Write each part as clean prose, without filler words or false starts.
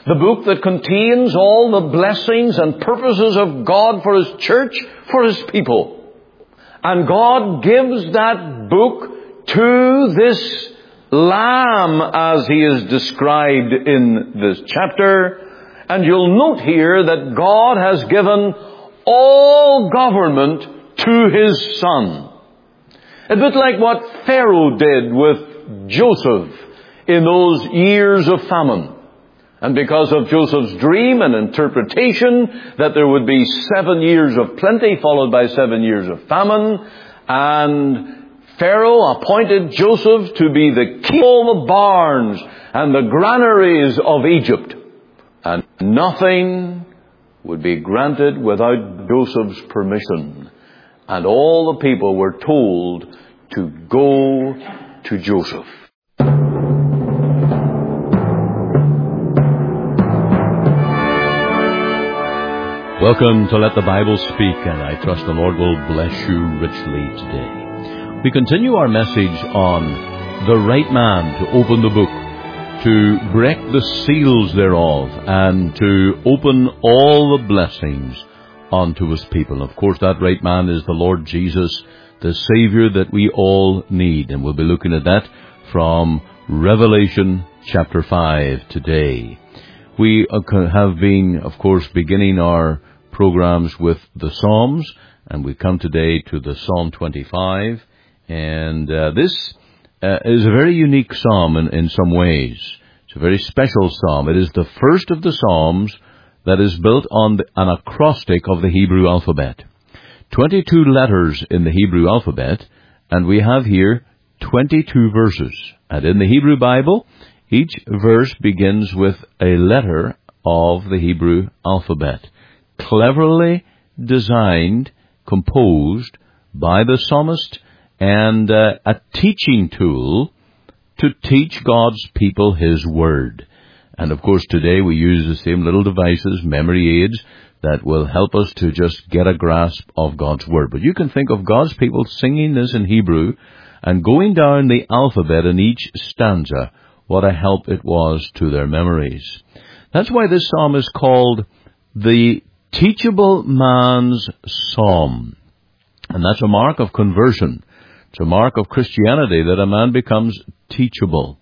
The book that contains all the blessings and purposes of God for His church, for His people. And God gives that book to this Lamb as He is described in this chapter. And you'll note here that God has given all government to His Son. A bit like what Pharaoh did with Joseph in those years of famine. And because of Joseph's dream and interpretation that there would be 7 years of plenty followed by 7 years of famine, and Pharaoh appointed Joseph to be the king of all the barns and the granaries of Egypt. And nothing would be granted without Joseph's permission. And all the people were told to go to Joseph. Welcome to Let the Bible Speak, and I trust the Lord will bless you richly today. We continue our message on the right man to open the book, to break the seals thereof, and to open all the blessings unto His people. Of course, that right man is the Lord Jesus, the Savior that we all need, and we'll be looking at that from Revelation chapter 5 today. We have been, of course, beginning our programs with the Psalms, and we come today to the Psalm 25, and this is a very unique psalm in some ways. It's a very special psalm. It is the first of the psalms that is built on an acrostic of the Hebrew alphabet. 22 letters in the Hebrew alphabet, and we have here 22 verses. And in the Hebrew Bible, each verse begins with a letter of the Hebrew alphabet, cleverly designed, composed by the psalmist, and a teaching tool to teach God's people His Word. And of course today we use the same little devices, memory aids, that will help us to just get a grasp of God's Word. But you can think of God's people singing this in Hebrew and going down the alphabet in each stanza. What a help it was to their memories. That's why this psalm is called the Teachable Man's Psalm. And that's a mark of conversion. It's a mark of Christianity that a man becomes teachable.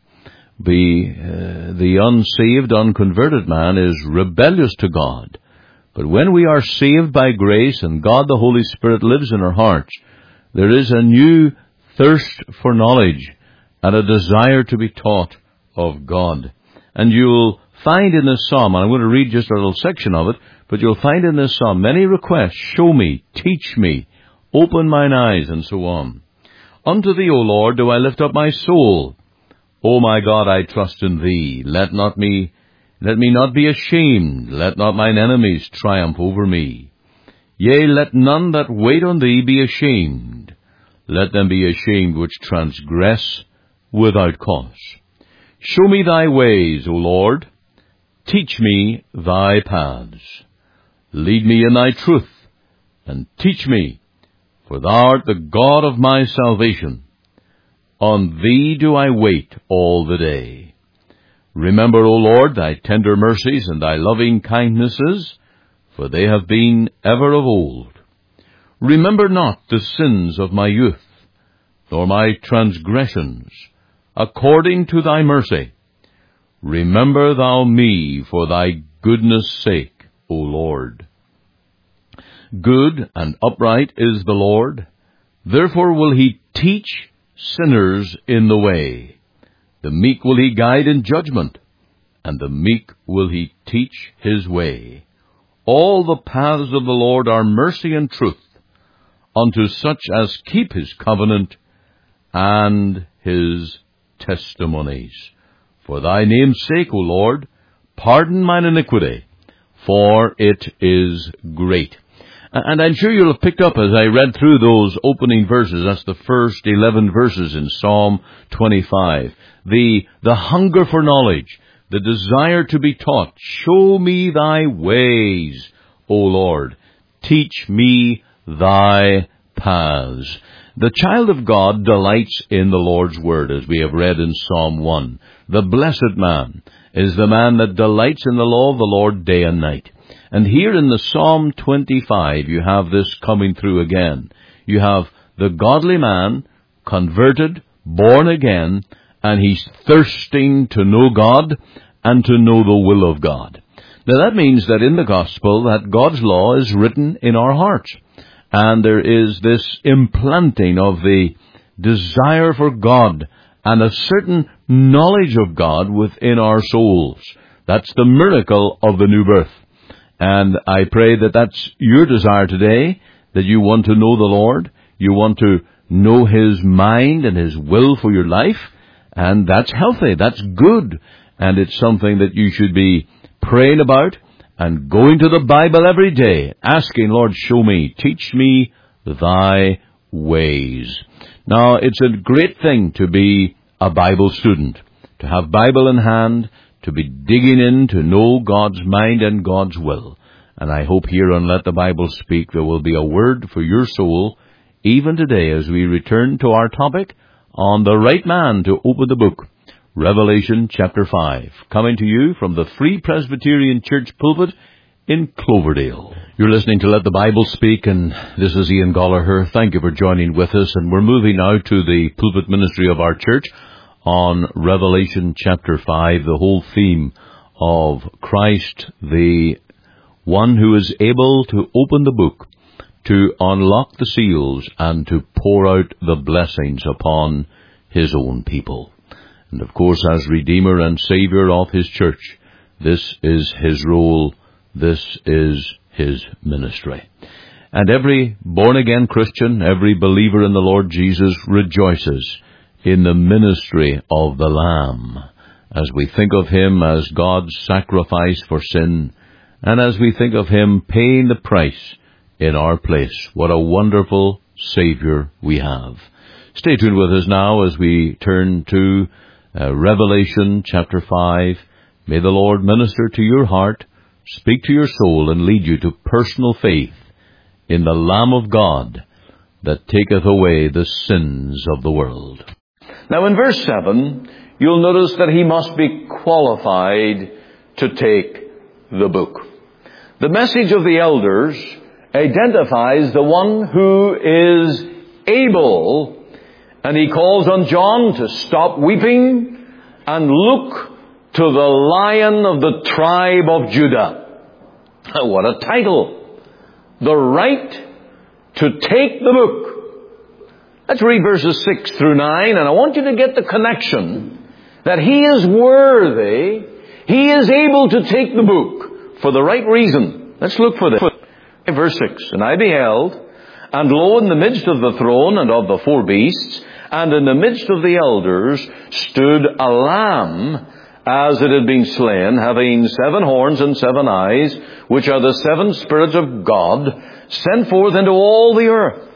The unsaved, unconverted man is rebellious to God. But when we are saved by grace and God the Holy Spirit lives in our hearts, there is a new thirst for knowledge and a desire to be taught of God. And you'll find in this psalm, and I'm going to read just a little section of it, but you'll find in this psalm many requests: show me, teach me, open mine eyes, and so on. Unto Thee, O Lord, do I lift up my soul. O my God, I trust in Thee. Let me not be ashamed. Let not mine enemies triumph over me. Yea, let none that wait on Thee be ashamed. Let them be ashamed which transgress without cause. Show me Thy ways, O Lord. Teach me Thy paths. Lead me in Thy truth, and teach me, for Thou art the God of my salvation. On Thee do I wait all the day. Remember, O Lord, Thy tender mercies and Thy loving kindnesses, for they have been ever of old. Remember not the sins of my youth, nor my transgressions. According to Thy mercy, remember Thou me for Thy goodness' sake, O Lord. Good and upright is the Lord, therefore will He teach sinners in the way. The meek will He guide in judgment, and the meek will He teach His way. All the paths of the Lord are mercy and truth, unto such as keep His covenant and His testimonies. For Thy name's sake, O Lord, pardon mine iniquity, for it is great. And I'm sure you'll have picked up as I read through those opening verses, that's the first 11 verses in Psalm 25, the hunger for knowledge, the desire to be taught. Show me Thy ways, O Lord. Teach me Thy paths. The child of God delights in the Lord's Word, as we have read in Psalm 1. The blessed man is the man that delights in the law of the Lord day and night. And here in the Psalm 25, you have this coming through again. You have the godly man, converted, born again, and he's thirsting to know God and to know the will of God. Now that means that in the gospel that God's law is written in our hearts. And there is this implanting of the desire for God and a certain knowledge of God within our souls. That's the miracle of the new birth. And I pray that that's your desire today, that you want to know the Lord, you want to know His mind and His will for your life, and that's healthy, that's good, and it's something that you should be praying about and going to the Bible every day, asking, Lord, show me, teach me thy ways. Now, it's a great thing to be a Bible student, to have Bible in hand, to be digging in to know God's mind and God's will. And I hope here on Let the Bible Speak there will be a word for your soul, even today as we return to our topic on the right man to open the book. Revelation chapter 5, coming to you from the Free Presbyterian Church pulpit in Cloverdale. You're listening to Let the Bible Speak, and this is Ian Gallagher. Thank you for joining with us, and we're moving now to the pulpit ministry of our church on Revelation chapter 5, the whole theme of Christ, the one who is able to open the book, to unlock the seals, and to pour out the blessings upon His own people. And of course, as Redeemer and Savior of His church, this is His role, this is His ministry. And every born-again Christian, every believer in the Lord Jesus rejoices in the ministry of the Lamb, as we think of Him as God's sacrifice for sin, and as we think of Him paying the price in our place. What a wonderful Savior we have. Stay tuned with us now as we turn to Revelation chapter 5. May the Lord minister to your heart, speak to your soul, and lead you to personal faith in the Lamb of God that taketh away the sins of the world. Now in verse 7, you'll notice that he must be qualified to take the book. The message of the elders identifies the one who is able, and he calls on John to stop weeping and look to the Lion of the tribe of Judah. What a title! The right to take the book. Let's read verses 6 through 9, and I want you to get the connection that he is worthy, he is able to take the book for the right reason. Let's look for this. Verse 6, And I beheld, and lo, in the midst of the throne and of the four beasts, and in the midst of the elders, stood a lamb, as it had been slain, having 7 horns and 7 eyes, which are the 7 spirits of God, sent forth into all the earth.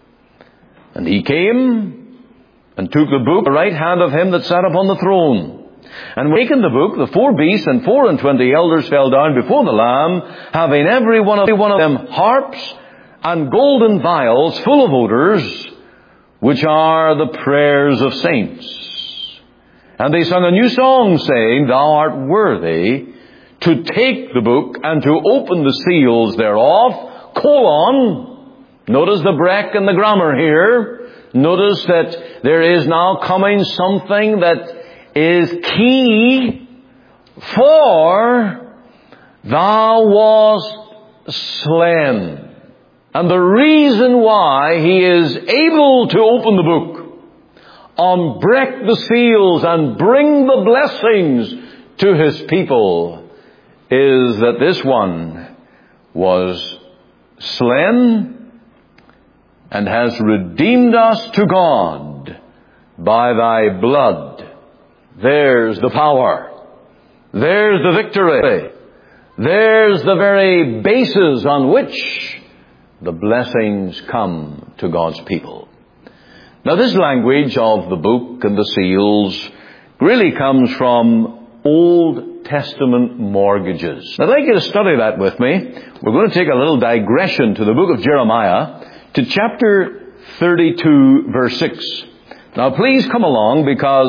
And he came and took the book, the right hand of him that sat upon the throne. And taking the book, the 4 beasts and 24 elders fell down before the Lamb, having every one of them harps and golden vials full of odors, which are the prayers of saints. And they sung a new song, saying, Thou art worthy to take the book and to open the seals thereof. Notice the break in the grammar here. Notice that there is now coming something that is key. For thou wast slain. And the reason why he is able to open the book, unbreak the seals, and bring the blessings to his people, is that this one was slain and has redeemed us to God by thy blood. There's the power. There's the victory. There's the very basis on which the blessings come to God's people. Now this language of the book and the seals really comes from Old Testament mortgages. I'd like you to study that with me. We're going to take a little digression to the book of Jeremiah, to chapter 32, verse 6. Now please come along, because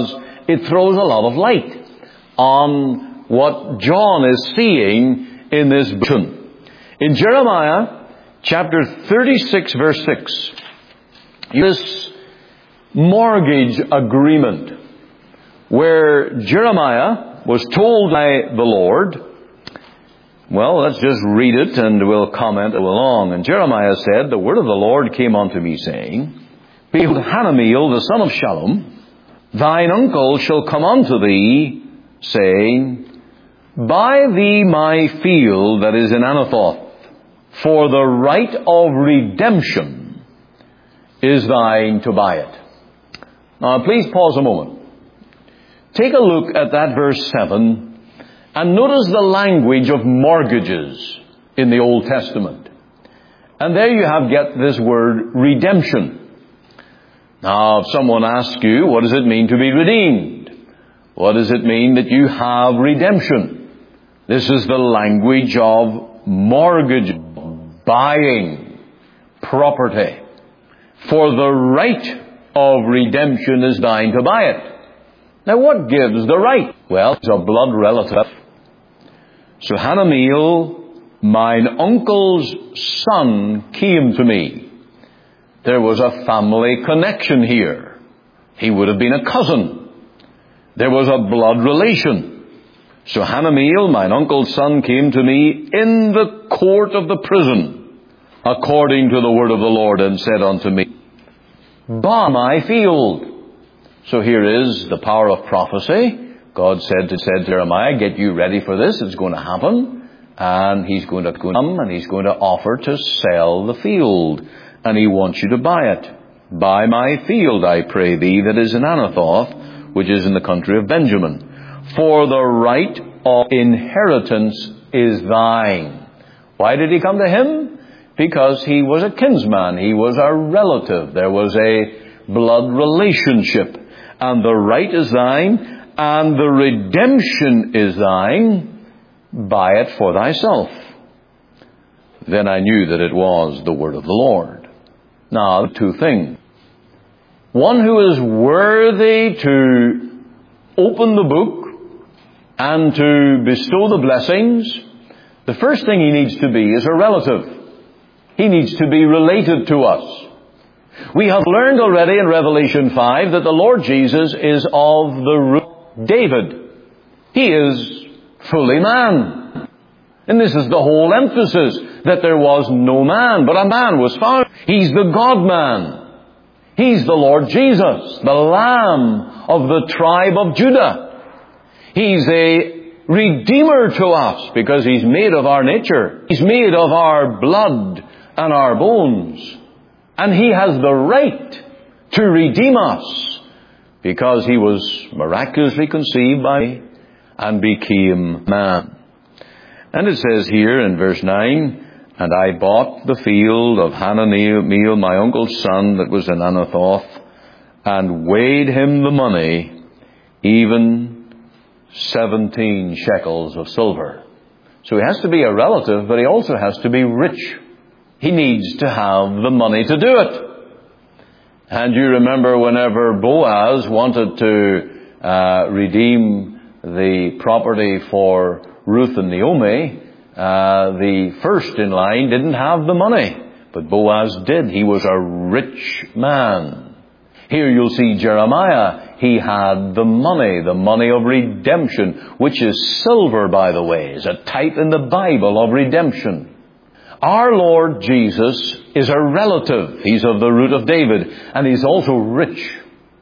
it throws a lot of light on what John is seeing in this vision. In Jeremiah chapter 36, verse 6, this mortgage agreement where Jeremiah was told by the Lord. Well, let's just read it and we'll comment along. And Jeremiah said, "The word of the Lord came unto me, saying, Behold, Hanameel, the son of Shallum, thine uncle shall come unto thee, saying, Buy thee my field that is in Anathoth, for the right of redemption is thine to buy it." Now, please pause a moment. Take a look at that verse 7 and notice the language of mortgages in the Old Testament. And there you get this word redemption. Now, if someone asks you, what does it mean to be redeemed? What does it mean that you have redemption? This is the language of mortgage, buying property. For the right of redemption is thine to buy it. Now, what gives the right? Well, it's a blood relative. So Hanameel, mine uncle's son, came to me. There was a family connection here. He would have been a cousin. There was a blood relation. So Hanameel, mine uncle's son, came to me in the court of the prison, according to the word of the Lord, and said unto me, Buy my field. So here is the power of prophecy. God said to Jeremiah, get you ready for this. It's going to happen. And he's going to come and he's going to offer to sell the field. And he wants you to buy it. Buy my field, I pray thee, that is in Anathoth, which is in the country of Benjamin. For the right of inheritance is thine. Why did he come to him? Because he was a kinsman. He was a relative. There was a blood relationship. And the right is thine, and the redemption is thine. Buy it for thyself. Then I knew that it was the word of the Lord. Now, two things. One who is worthy to open the book and to bestow the blessings, the first thing he needs to be is a relative. He needs to be related to us. We have learned already in Revelation 5 that the Lord Jesus is of the root of David. He is fully man. And this is the whole emphasis, that there was no man, but a man was found. He's the God-man. He's the Lord Jesus, the Lamb of the tribe of Judah. He's a Redeemer to us because He's made of our nature. He's made of our blood and our bones. And He has the right to redeem us because He was miraculously conceived by and became man. And it says here in verse 9, And I bought the field of Hanameel, my uncle's son, that was in Anathoth, and weighed him the money, even 17 shekels of silver. So he has to be a relative, but he also has to be rich. He needs to have the money to do it. And you remember whenever Boaz wanted to redeem the property for Ruth and Naomi, the first in line didn't have the money, but Boaz did. He was a rich man. Here you'll see Jeremiah. He had the money of redemption, which is silver, by the way, is a type in the Bible of redemption. Our Lord Jesus is a relative. He's of the root of David, and He's also rich.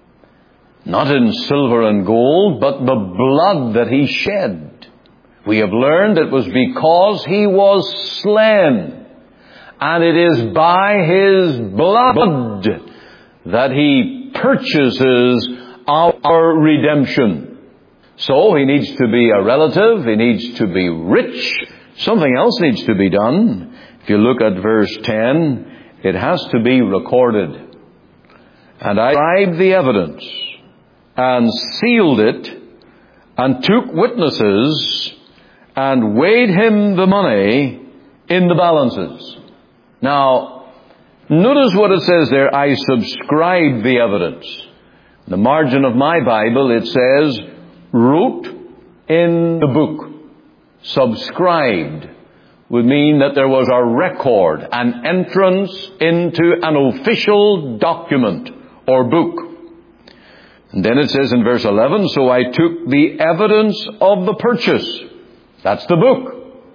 Not in silver and gold, but the blood that He shed. We have learned it was because He was slain. And it is by His blood that He purchases our redemption. So He needs to be a relative. He needs to be rich. Something else needs to be done. If you look at verse 10, it has to be recorded. And I scribed the evidence and sealed it and took witnesses and weighed him the money in the balances. Now, notice what it says there, I subscribed the evidence. The margin of my Bible, it says, wrote in the book. Subscribed would mean that there was a record, an entrance into an official document or book. And then it says in verse 11, so I took the evidence of the purchase. That's the book.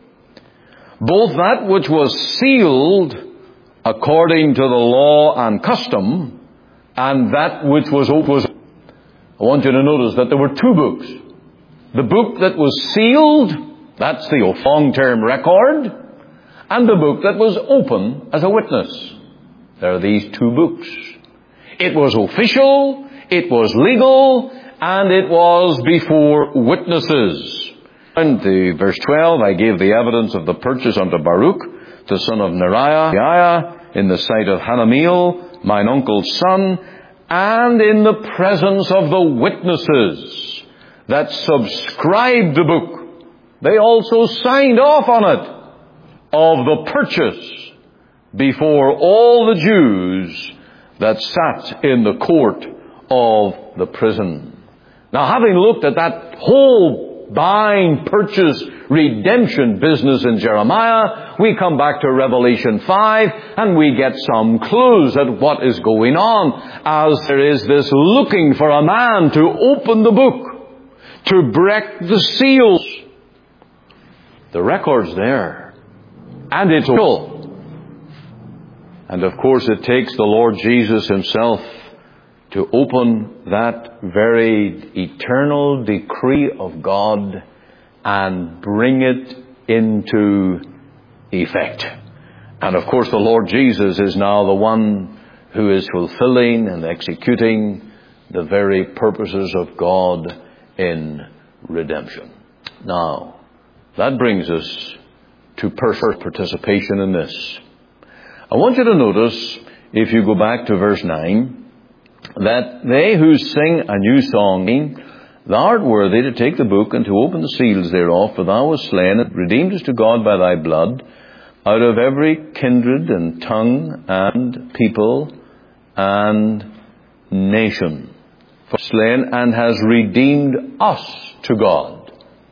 Both that which was sealed according to the law and custom, and that which was open. I want you to notice that there were two books. The book that was sealed, that's the long-term record, and the book that was open as a witness. There are these two books. It was official, it was legal, and it was before witnesses. And verse 12, I gave the evidence of the purchase unto Baruch, the son of Neriah, in the sight of Hanamiel, mine uncle's son, and in the presence of the witnesses that subscribed the book. They also signed off on it, of the purchase, before all the Jews that sat in the court of the prison. Now, having looked at that whole buying, purchase, redemption business in Jeremiah, we come back to Revelation 5 and we get some clues at what is going on, as there is this looking for a man to open the book, to break the seals. The record's there, and it's full. And of course it takes the Lord Jesus himself to open that very eternal decree of God and bring it into effect. And of course the Lord Jesus is now the one who is fulfilling and executing the very purposes of God in redemption. Now, that brings us to participation in this. I want you to notice, if you go back to verse 9, that they who sing a new song, thou art worthy to take the book and to open the seals thereof, for thou wast slain and redeemed us to God by thy blood, out of every kindred and tongue and people and nation. For slain and has redeemed us to God.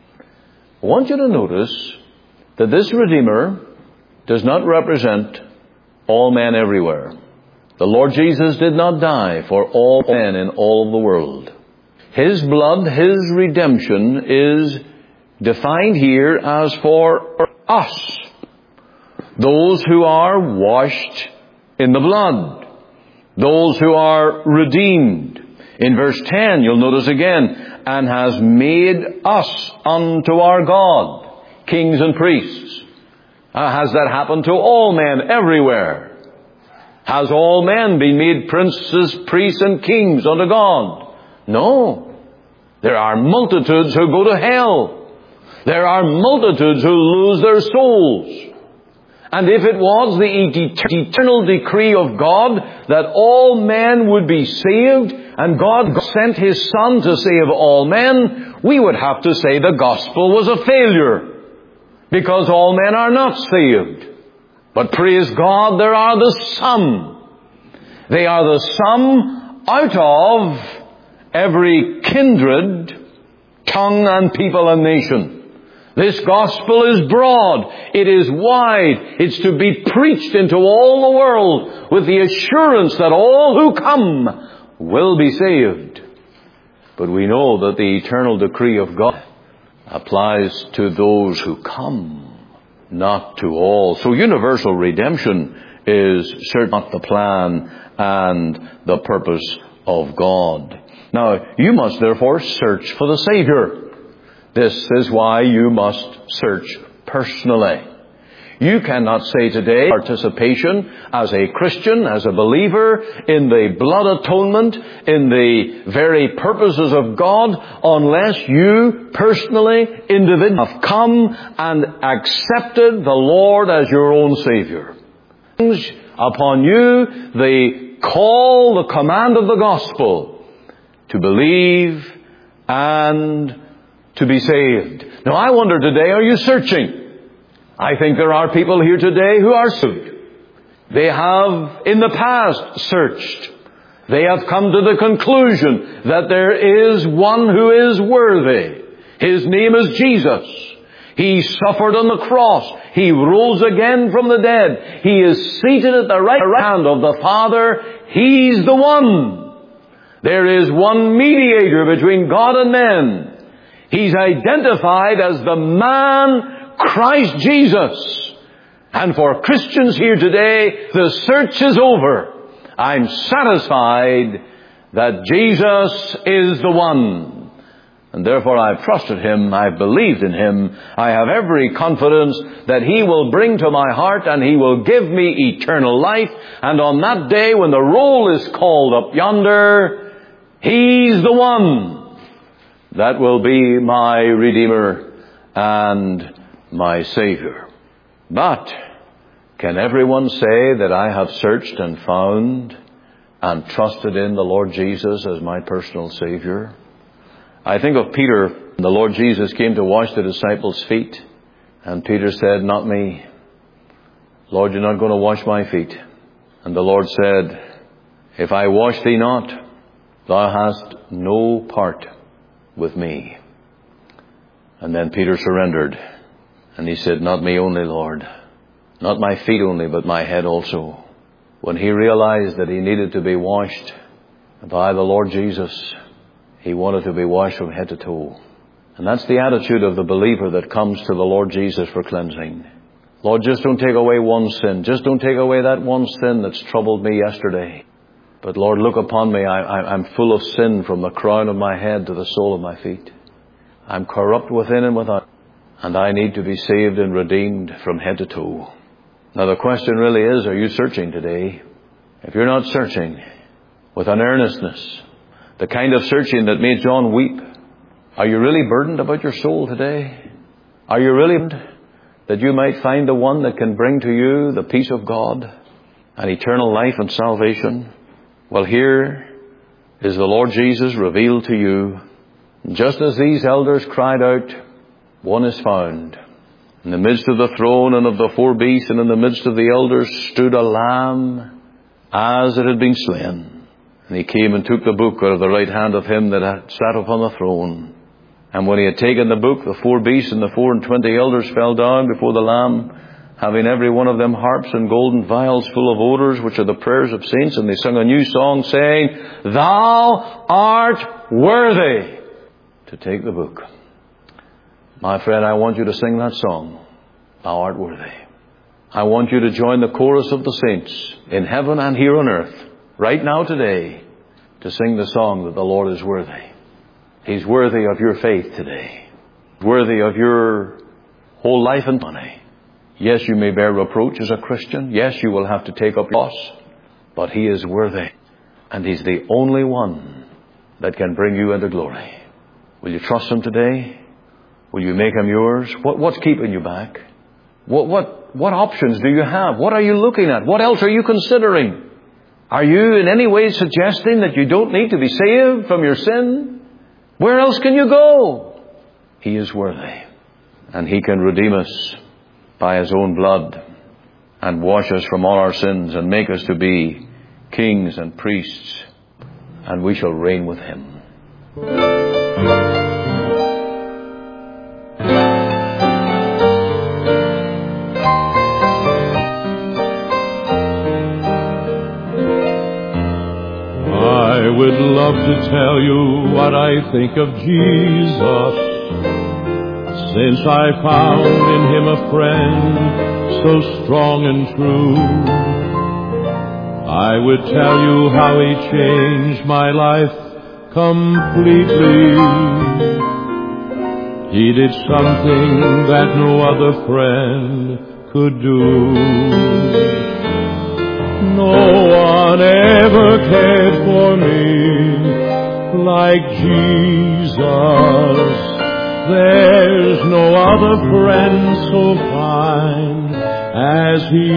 I want you to notice that this Redeemer does not represent all men everywhere. The Lord Jesus did not die for all men in all of the world. His blood, His redemption is defined here as for us, those who are washed in the blood, those who are redeemed. In verse 10, you'll notice again, and has made us unto our God, kings and priests. Has that happened to all men everywhere? Has all men been made princes, priests, and kings unto God? No. There are multitudes who go to hell. There are multitudes who lose their souls. And if it was the eternal decree of God that all men would be saved, and God sent His Son to save all men, we would have to say the gospel was a failure, because all men are not saved. But praise God, there are the some. They are the some out of every kindred, tongue and people and nation. This gospel is broad. It is wide. It's to be preached into all the world with the assurance that all who come will be saved. But we know that the eternal decree of God applies to those who come, not to all. So universal redemption is certainly not the plan and the purpose of God. Now, you must therefore search for the Savior. This is why you must search personally. You cannot say today participation as a Christian, as a believer, in the blood atonement, in the very purposes of God, unless you personally, individually, have come and accepted the Lord as your own Savior. Upon you, the call, the command of the gospel, to believe and to be saved. Now I wonder today, are you searching? I think there are people here today who are saved. They have in the past searched. They have come to the conclusion that there is one who is worthy. His name is Jesus. He suffered on the cross. He rose again from the dead. He is seated at the right hand of the Father. He's the one. There is one mediator between God and men. He's identified as the man Christ Jesus. And for Christians here today, the search is over. I'm satisfied that Jesus is the one. And therefore I've trusted Him, I've believed in Him, I have every confidence that He will bring to my heart and He will give me eternal life. And on that day when the roll is called up yonder, He's the one that will be my Redeemer and my Savior. But can everyone say that I have searched and found and trusted in the Lord Jesus as my personal Savior? I think of Peter. The Lord Jesus came to wash the disciples' feet, and Peter said, "Not me. Lord, you're not going to wash my feet." And the Lord said, "If I wash thee not, thou hast no part with me." And then Peter surrendered, and he said, "Not me only, Lord. Not my feet only, but my head also." When he realized that he needed to be washed by the Lord Jesus, he wanted to be washed from head to toe. And that's the attitude of the believer that comes to the Lord Jesus for cleansing. Lord, just don't take away one sin. Just don't take away that one sin that's troubled me yesterday. But Lord, look upon me. I'm full of sin from the crown of my head to the sole of my feet. I'm corrupt within and without. And I need to be saved and redeemed from head to toe. Now the question really is, are you searching today? If you're not searching with an earnestness, the kind of searching that made John weep, are you really burdened about your soul today? Are you really burdened that you might find the one that can bring to you the peace of God and eternal life and salvation? Well, here is the Lord Jesus revealed to you. Just as these elders cried out, one is found. In the midst of the throne and of the four beasts and in the midst of the elders stood a lamb as it had been slain. And he came and took the book out of the right hand of him that had sat upon the throne. And when he had taken the book, the four beasts and the 24 elders fell down before the Lamb, having every one of them harps and golden vials full of odors, which are the prayers of saints. And they sung a new song, saying, "Thou art worthy to take the book." My friend, I want you to sing that song, "Thou art worthy." I want you to join the chorus of the saints in heaven and here on earth, right now today, to sing the song that the Lord is worthy. He's worthy of your faith today. Worthy of your whole life and money. Yes, you may bear reproach as a Christian. Yes, you will have to take up loss. But He is worthy. And He's the only one that can bring you into glory. Will you trust Him today? Will you make Him yours? What's keeping you back? What options do you have? What are you looking at? What else are you considering? Are you in any way suggesting that you don't need to be saved from your sin? Where else can you go? He is worthy. And He can redeem us by His own blood and wash us from all our sins and make us to be kings and priests. And we shall reign with Him. I would love to tell you what I think of Jesus, since I found in Him a friend so strong and true. I would tell you how He changed my life completely. He did something that no other friend could do. No one ever cared for me like Jesus. There's no other friend so fine as He.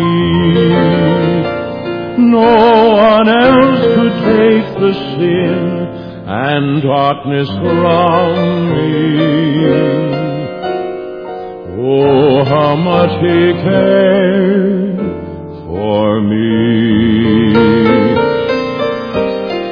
No one else could take the sin and darkness from me. Oh, how much He cared for me.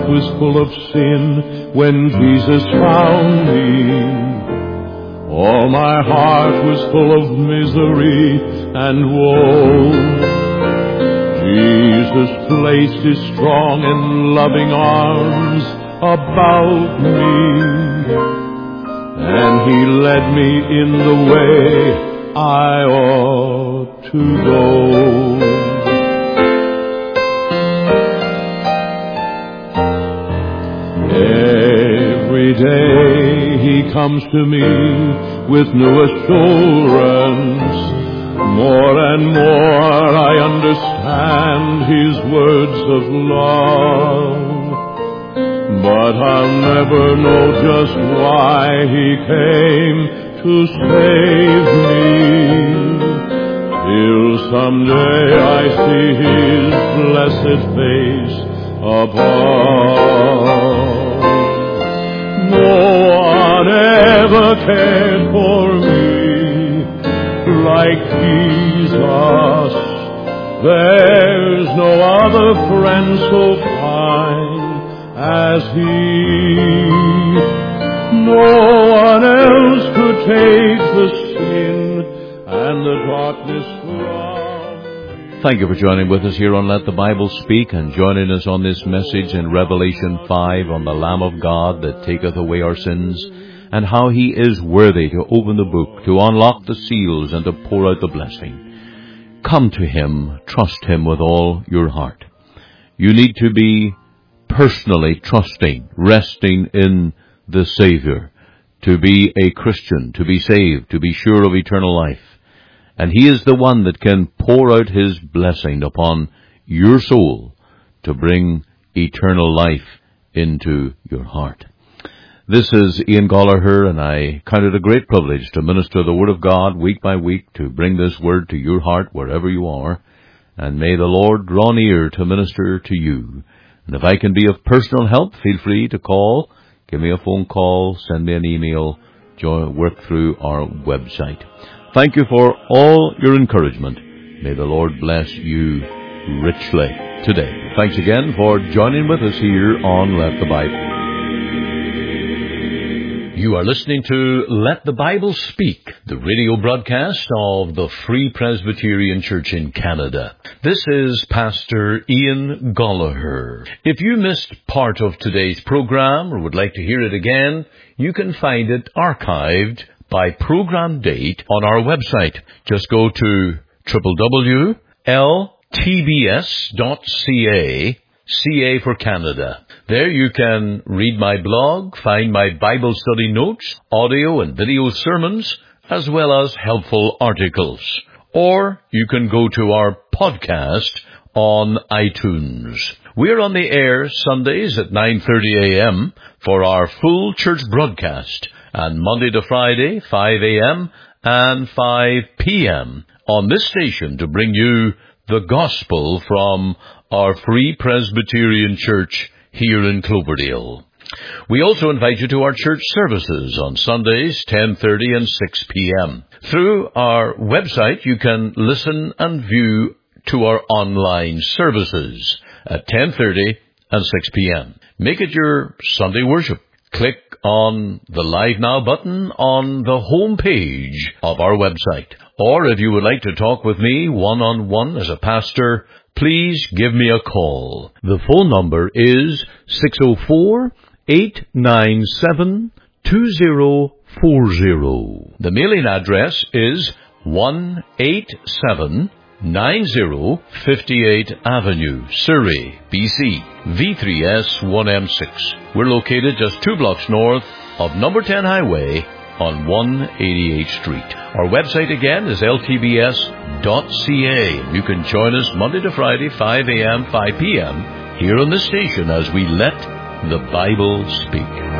heart was full of sin when Jesus found me. All my heart was full of misery and woe. Jesus placed His strong and loving arms about me, and He led me in the way I ought to go. Every day He comes to me with new assurance. More and more I understand His words of love. But I'll never know just why He came to save me, till someday I see His blessed face above. No one ever cared for me like Jesus. There's no other friend so fine as He. No one else could take the sin and the darkness from me. Thank you for joining with us here on Let the Bible Speak, and joining us on this message in Revelation 5 on the Lamb of God that taketh away our sins, and how He is worthy to open the book, to unlock the seals, and to pour out the blessing. Come to Him, trust Him with all your heart. You need to be personally trusting, resting in the Savior, to be a Christian, to be saved, to be sure of eternal life. And He is the one that can pour out His blessing upon your soul to bring eternal life into your heart. This is Ian Gallagher, and I count it a great privilege to minister the Word of God week by week, to bring this Word to your heart wherever you are. And may the Lord draw near to minister to you. And if I can be of personal help, feel free to call, give me a phone call, send me an email, work through our website. Thank you for all your encouragement. May the Lord bless you richly today. Thanks again for joining with us here on Let the Bible. You are listening to Let the Bible Speak, the radio broadcast of the Free Presbyterian Church in Canada. This is Pastor Ian Gallagher. If you missed part of today's program or would like to hear it again, you can find it archived by program date on our website. Just go to www.ltbs.ca, CA for Canada. There you can read my blog, find my Bible study notes, audio and video sermons, as well as helpful articles. Or you can go to our podcast on iTunes. We're on the air Sundays at 9:30 a.m. for our full church broadcast, and Monday to Friday, 5 a.m. and 5 p.m. on this station to bring you the gospel from our Free Presbyterian Church here in Cloverdale. We also invite you to our church services on Sundays, 10:30 and 6 p.m. Through our website, you can listen and view to our online services at 10:30 and 6 p.m. Make it your Sunday worship. Click on the Live Now button on the home page of our website. Or if you would like to talk with me one-on-one as a pastor, please give me a call. The phone number is 604-897-2040. The mailing address is 18790 58th Avenue, Surrey, BC, V3S1M6. We're located just 2 blocks north of number 10 Highway on 188th Street. Our website again is ltbs.ca. You can join us Monday to Friday, 5 a.m., 5 p.m. here on the station as we let the Bible speak.